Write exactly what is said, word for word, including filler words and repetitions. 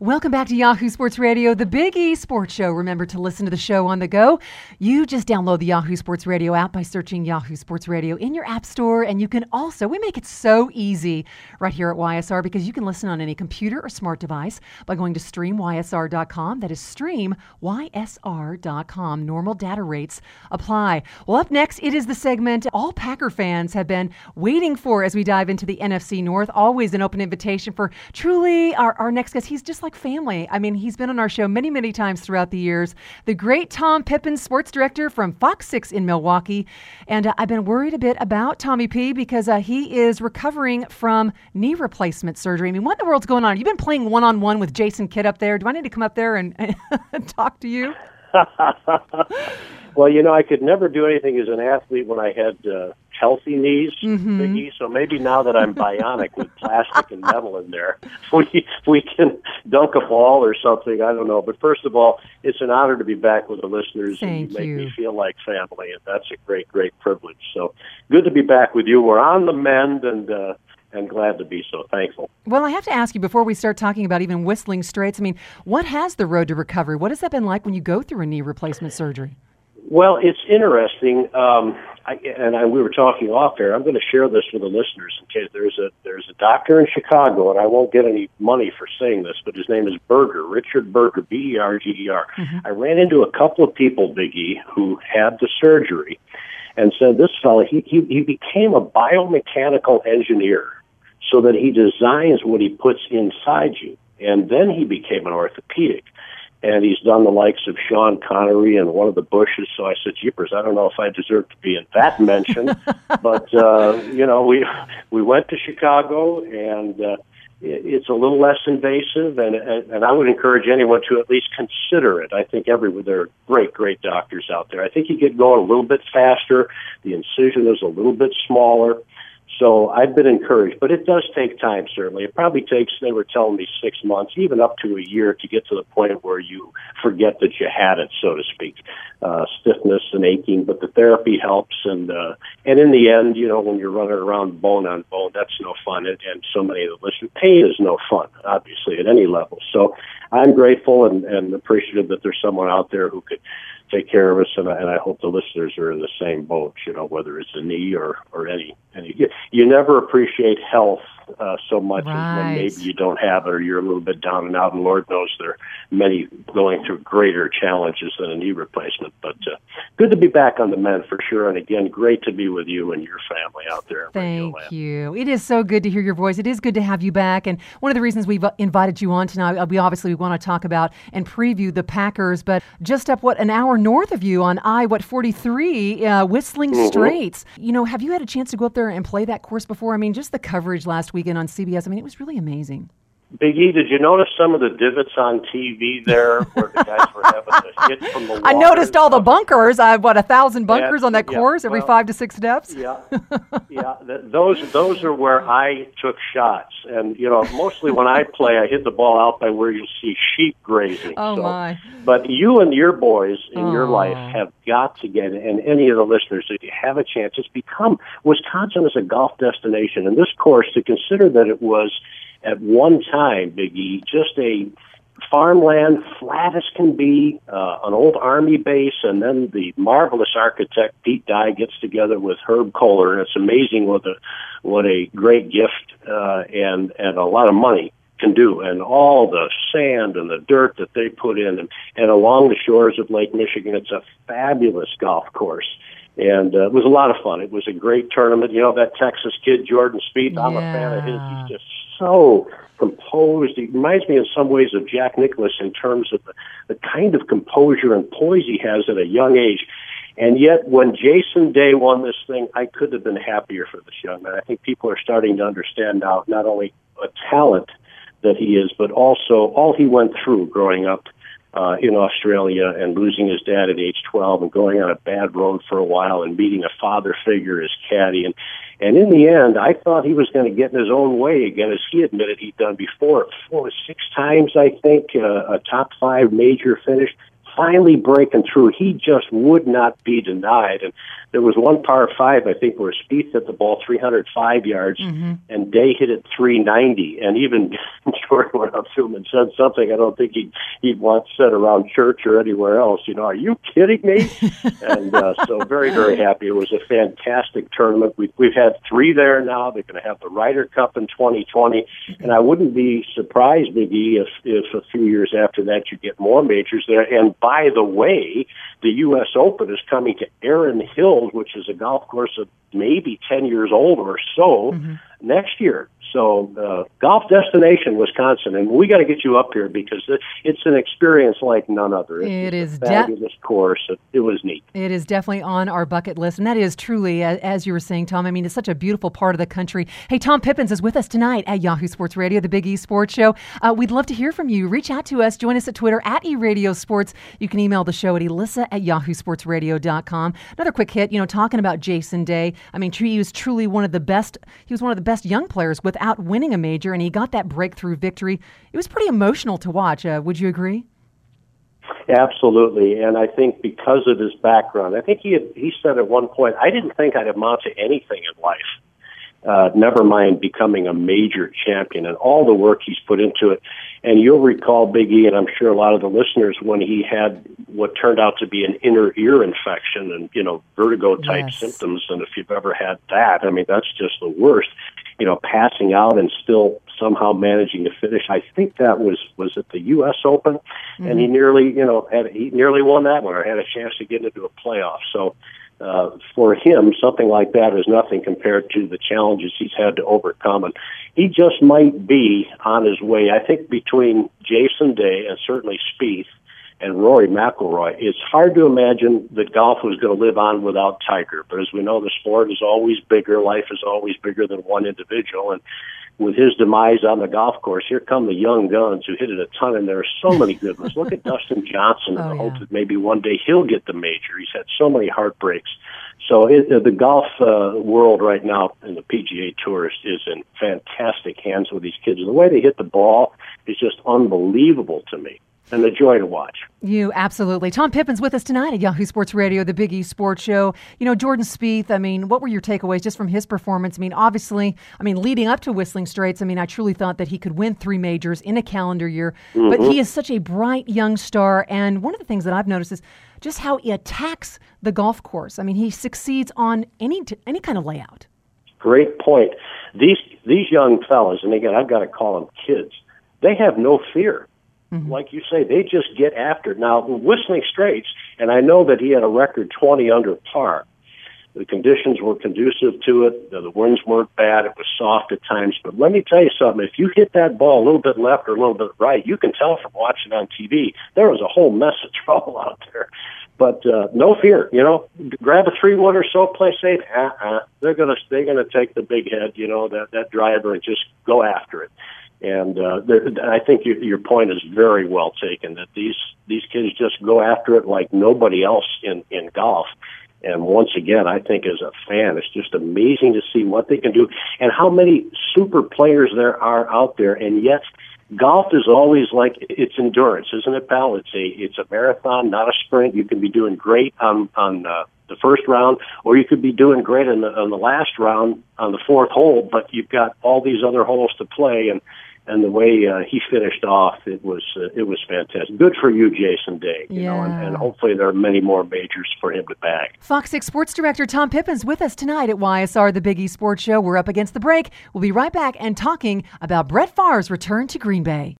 Welcome back to Yahoo Sports Radio, the Big E Sports Show. Remember to listen to the show on the go. You just download the Yahoo Sports Radio app by searching Yahoo Sports Radio in your app store. And you can also, we make it so easy right here at Y S R because you can listen on any computer or smart device by going to stream Y S R dot com. That is stream Y S R dot com. Normal data rates apply. Well, up next, it is the segment all Packer fans have been waiting for as we dive into the N F C North. Always an open invitation for truly our, our next guest. He's just like family. I mean, he's been on our show many, many times throughout the years. The great Tom Pippin, sports director from Fox six in Milwaukee. And uh, I've been worried a bit about Tommy P because uh, he is recovering from knee replacement surgery. I mean, what in the world's going on? You've been playing one-on-one with Jason Kidd up there. Do I need to come up there and, and talk to you? Well, you know, I could never do anything as an athlete when I had uh, healthy knees, mm-hmm. Biggie. So maybe now that I'm bionic with plastic and metal in there, we we can dunk a ball or something. I don't know. But first of all, it's an honor to be back with the listeners. Thank and you make you. me feel like family, and that's a great, great privilege. So good to be back with you. We're on the mend, and uh, and glad to be so. Thankful. Well, I have to ask you before we start talking about even Whistling Straits. I mean, what has the road to recovery? What has that been like when you go through a knee replacement surgery? Well, it's interesting, um, I, and I, we were talking off air. I'm going to share this with the listeners in case there's a there's a doctor in Chicago, and I won't get any money for saying this, but his name is Berger, Richard Berger, B E R G E R. Mm-hmm. I ran into a couple of people, Biggie, who had the surgery, and said this fellow he he, he became a biomechanical engineer, so that he designs what he puts inside you, and then he became an orthopedic. And he's done the likes of Sean Connery and one of the Bushes. So I said, jeepers, I don't know if I deserve to be in that mention. But, uh, you know, we we went to Chicago, and uh, it's a little less invasive. And, and I would encourage anyone to at least consider it. I think everywhere there are great, great doctors out there. I think you get going a little bit faster. The incision is a little bit smaller. So I've been encouraged, but it does take time, certainly. It probably takes, they were telling me, six months, even up to a year to get to the point where you forget that you had it, so to speak. Uh, stiffness and aching, but the therapy helps. And uh, and in the end, you know, when you're running around bone on bone, that's no fun. And, and so many of the listeners, pain is no fun, obviously, at any level. So I'm grateful and, and appreciative that there's someone out there who could take care of us, and I, and I hope the listeners are in the same boat, you know, whether it's a knee or, or any, any. You, you never appreciate health uh, so much right. as when maybe you don't have it or you're a little bit down and out, and Lord knows there are many going through greater challenges than a knee replacement. But uh, good to be back on the mend for sure, and again, great to be with you and your family out there. Thank you. It is so good to hear your voice. It is good to have you back, and one of the reasons we've invited you on tonight, we obviously want to talk about and preview the Packers, but just up, what, an hour north of you on I, what, forty-three, uh, Whistling mm-hmm. Straits. You know, have you had a chance to go up there and play that course before? I mean, just the coverage last weekend on C B S, I mean, it was really amazing. Big E, did you notice some of the divots on T V there where the guys were having to hit from the water? I noticed all the bunkers. I have, what, a thousand bunkers yeah, on that yeah, course every well, five to six steps? Yeah, yeah. Th- those those are where I took shots. And, you know, mostly when I play, I hit the ball out by where you see sheep grazing. Oh, so, my. But you and your boys in oh. your life have got to get, and any of the listeners, if you have a chance, it's become, Wisconsin is a golf destination. And this course, to consider that it was at one time, Big E, just a farmland, flat as can be, uh, an old Army base, and then the marvelous architect Pete Dye gets together with Herb Kohler, and it's amazing what a what a great gift uh, and and a lot of money can do, and all the sand and the dirt that they put in, and, and along the shores of Lake Michigan, it's a fabulous golf course. And uh, it was a lot of fun. It was a great tournament. You know, that Texas kid, Jordan Spieth, I'm yeah. a fan of his. He's just so composed. He reminds me in some ways of Jack Nicklaus in terms of the, the kind of composure and poise he has at a young age. And yet, when Jason Day won this thing, I couldn't have been happier for this young man. I think people are starting to understand now not only a talent that he is, but also all he went through growing up Uh, in Australia and losing his dad at age twelve and going on a bad road for a while and meeting a father figure as caddy. And, and in the end, I thought he was going to get in his own way again, as he admitted he'd done before. Four, six times, I think, uh, a top five major finish. finally breaking through. He just would not be denied. And there was one par five, I think, where Spieth hit the ball three hundred five yards, mm-hmm. and Day hit it three ninety. And even Jordan went up to him and said something I don't think he'd, he'd want said around church or anywhere else. You know, are you kidding me? and uh, so very, very happy. It was a fantastic tournament. We've, we've had three there now. They're going to have the Ryder Cup in twenty twenty. And I wouldn't be surprised, Big E, if, if a few years after that you get more majors there. And by the way, the U S Open is coming to Erin Hills, which is a golf course of maybe ten years old or so, mm-hmm. next year. So uh, golf destination, Wisconsin, and we got to get you up here because it, it's an experience like none other. It's it is a fabulous de- course. It, it was neat. It is definitely on our bucket list, and that is truly, as you were saying, Tom. I mean, it's such a beautiful part of the country. Hey, Tom Pippins is with us tonight at Yahoo Sports Radio, the Big E Sports Show. Uh, we'd love to hear from you. Reach out to us. Join us at Twitter at eRadio Sports. You can email the show at elissa at yahoo sports radio dot com. Another quick hit, you know, talking about Jason Day. I mean, he was truly one of the best. He was one of the best young players without winning a major, and he got that breakthrough victory. It was pretty emotional to watch. Uh, would you agree? Absolutely, and I think because of his background, I think he had, he said at one point, I didn't think I'd amount to anything in life, uh, never mind becoming a major champion, and all the work he's put into it. And you'll recall, Big E, and I'm sure a lot of the listeners, when he had what turned out to be an inner ear infection and, you know, vertigo-type yes. symptoms, and if you've ever had that, I mean, that's just the worst. You know, passing out and still somehow managing to finish. I think that was was at the U S Open, mm-hmm. and he nearly, you know, had he nearly won that one or had a chance to get into a playoff. So uh, for him, something like that is nothing compared to the challenges he's had to overcome. And he just might be on his way. I think between Jason Day and certainly Spieth and Rory McIlroy, it's hard to imagine that golf was going to live on without Tiger. But as we know, the sport is always bigger. Life is always bigger than one individual. And with his demise on the golf course, here come the young guns who hit it a ton, and there are so many good ones. Look at Dustin Johnson and oh, the yeah. hope that maybe one day he'll get the major. He's had so many heartbreaks. So it, uh, the golf uh, world right now in the P G A Tour is, is in fantastic hands with these kids. The way they hit the ball is just unbelievable to me. And a joy to watch. You absolutely. Tom Pippins with us tonight at Yahoo Sports Radio, the Big E Sports Show. You know, Jordan Spieth, I mean, what were your takeaways just from his performance? I mean, obviously, I mean, leading up to Whistling Straits, I mean, I truly thought that he could win three majors in a calendar year. Mm-hmm. But he is such a bright young star. And one of the things that I've noticed is just how he attacks the golf course. I mean, he succeeds on any t- any kind of layout. Great point. These, these young fellas, and again, I've got to call them kids, they have no fear. Mm-hmm. Like you say, they just get after it. Now, Whistling Straits, and I know that he had a record twenty under par. The conditions were conducive to it. The winds weren't bad. It was soft at times. But let me tell you something. If you hit that ball a little bit left or a little bit right, you can tell from watching on T V. There was a whole mess of trouble out there. But uh, no fear, you know. Grab a three-wood or so, play safe. Uh-uh. They're gonna they're gonna take the big head, you know, that that driver, and just go after it. And uh, I think your, your point is very well taken, that these, these kids just go after it like nobody else in, in golf. And once again, I think as a fan, it's just amazing to see what they can do and how many super players there are out there. And yet, golf is always like, it's endurance, isn't it, pal? It's a it's a marathon, not a sprint. You can be doing great on on uh, the first round, or you could be doing great in the, on the last round on the fourth hole, but you've got all these other holes to play. And And the way uh, he finished off, it was uh, it was fantastic. Good for you, Jason Day. You yeah. know, and, and hopefully there are many more majors for him to bag. Fox six Sports Director Tom Pippins with us tonight at Y S R, the Big E Sports Show. We're up against the break. We'll be right back and talking about Brett Favre's return to Green Bay.